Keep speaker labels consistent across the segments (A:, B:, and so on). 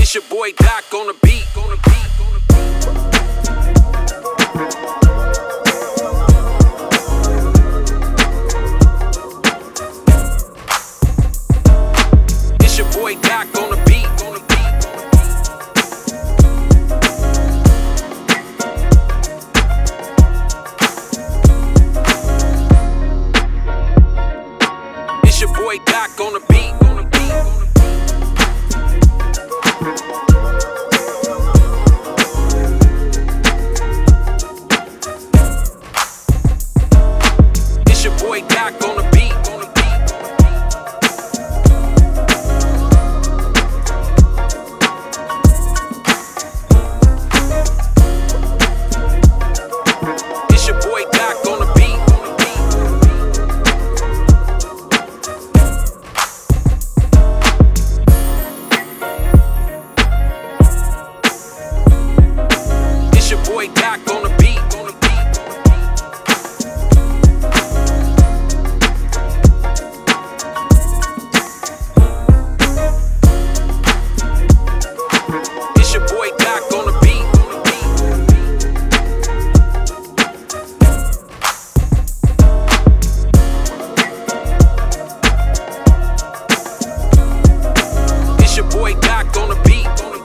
A: It's your boy Doc on the beat. It's your boy Doc on the beat. It's your boy Doc on the beat. It's your boy Doc on the beat. It's your boy Doc on the beat. It's your boy Doc on the beat. It's your boy Doc on the beat. It's your boy Doc on the beat.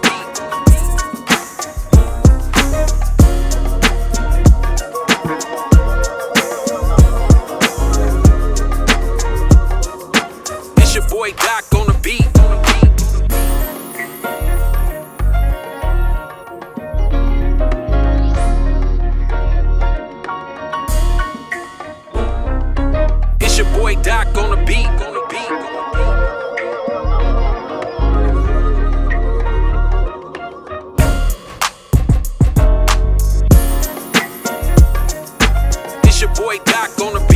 A: It's your boy Doc on the beat. It's your boy Doc on the beat. It's your boy Doc on the beat.